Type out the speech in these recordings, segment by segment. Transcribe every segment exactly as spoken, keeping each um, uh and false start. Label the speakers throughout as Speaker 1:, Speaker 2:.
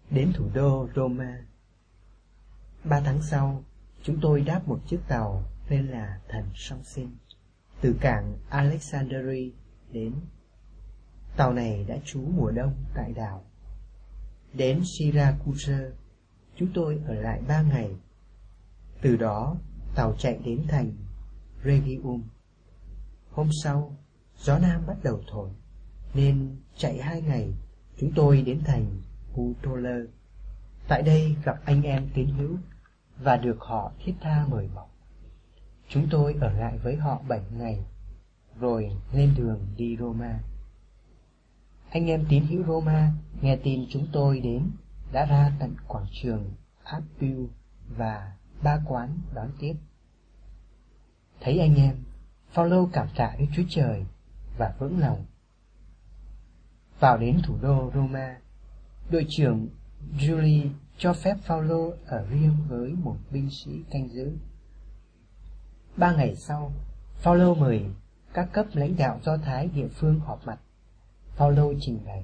Speaker 1: đến thủ đô Roma. Ba tháng sau, chúng tôi đáp một chiếc tàu tên là Thần Song Sinh từ cảng Alexandria đến. Tàu này đã trú mùa đông tại đảo. Đến Syracuse, chúng tôi ở lại ba ngày. Từ đó, tàu chạy đến thành Rhegium. Hôm sau, gió nam bắt đầu thổi, nên chạy hai ngày, chúng tôi đến thành Putola. Tại đây gặp anh em tín hữu và được họ thiết tha mời mọc. Chúng tôi ở lại với họ bảy ngày, rồi lên đường đi Roma. Anh em tín hữu Roma nghe tin chúng tôi đến đã ra tận quảng trường Appiu và ba quán đón tiếp. Thấy anh em, Phaolô cảm tạ Đức Chúa Trời và vững lòng. Vào đến thủ đô Roma, đội trưởng Julie cho phép Phaolô ở riêng với một binh sĩ canh giữ. Ba ngày sau, Phaolô mời các cấp lãnh đạo Do Thái địa phương họp mặt. Phaolô trình bày: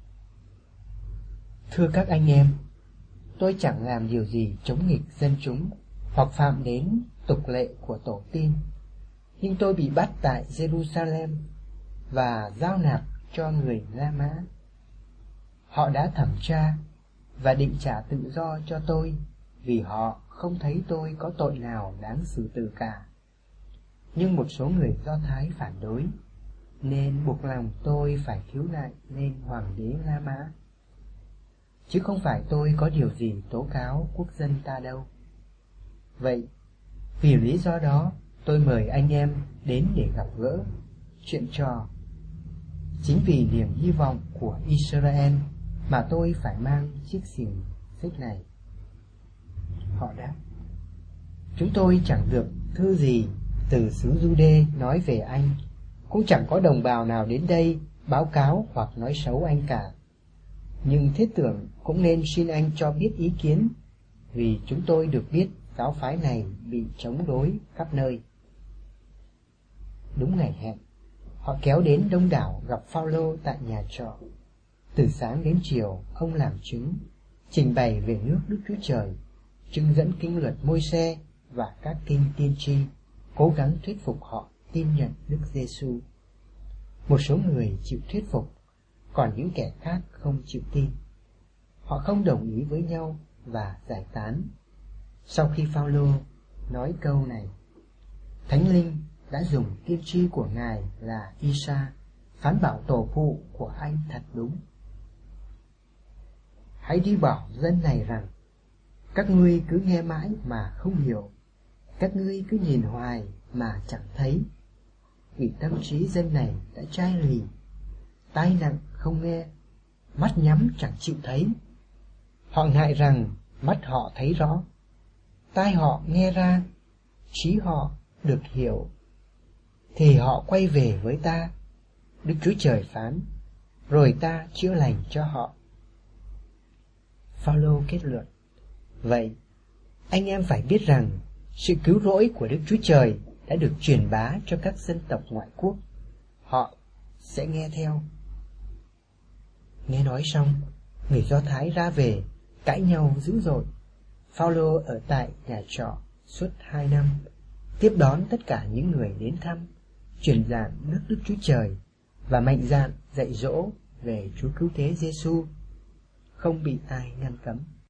Speaker 1: Thưa các anh em, tôi chẳng làm điều gì chống nghịch dân chúng hoặc phạm đến tục lệ của tổ tiên, nhưng tôi bị bắt tại Jerusalem và giao nạp cho người La Mã. Họ đã thẩm tra và định trả tự do cho tôi vì họ không thấy tôi có tội nào đáng xử tử cả. Nhưng một số người Do Thái phản đối, nên buộc lòng tôi phải khiếu nại lên Hoàng đế La Mã. Chứ không phải tôi có điều gì tố cáo quốc dân ta đâu. Vậy, vì lý do đó, tôi mời anh em đến để gặp gỡ, chuyện trò. Chính vì niềm hy vọng của Israel mà tôi phải mang chiếc xiềng xích này. Họ đáp: Chúng tôi chẳng được thư gì từ xứ Giu-đê nói về anh, cũng chẳng có đồng bào nào đến đây báo cáo hoặc nói xấu anh cả. Nhưng thiết tưởng cũng nên xin anh cho biết ý kiến, vì chúng tôi được biết giáo phái này bị chống đối khắp nơi. Đúng ngày hẹn, họ kéo đến đông đảo gặp Phaolô tại nhà trọ. Từ sáng đến chiều, ông làm chứng, trình bày về nước Đức Chúa Trời, trưng dẫn kinh luật Môi-se và các kinh tiên tri, cố gắng thuyết phục họ tin nhận Đức Giêsu. Một số người chịu thuyết phục, còn những kẻ khác không chịu tin. Họ không đồng ý với nhau và giải tán. Sau khi Phaolô nói câu này, Thánh Linh đã dùng tiên tri của Ngài là Isa phán bảo tổ phụ của anh thật đúng. Hãy đi bảo dân này rằng, các ngươi cứ nghe mãi mà không hiểu, các ngươi cứ nhìn hoài mà chẳng thấy. Vì tâm trí dân này đã chai lì, tai nặng không nghe, mắt nhắm chẳng chịu thấy. Họ ngại rằng mắt họ thấy rõ, tai họ nghe ra, trí họ được hiểu, thì họ quay về với ta, Đức Chúa Trời phán, rồi ta chữa lành cho họ. Phaolô kết luận: Vậy, anh em phải biết rằng sự cứu rỗi của Đức Chúa Trời đã được truyền bá cho các dân tộc ngoại quốc. Họ sẽ nghe theo. Nghe nói xong, người Do Thái ra về, cãi nhau dữ dội. Phaolô ở tại nhà trọ suốt hai năm, tiếp đón tất cả những người đến thăm, truyền giảng nước Đức Chúa Trời và mạnh dạn dạy dỗ về Chúa Cứu Thế Giêsu, không bị ai ngăn cấm.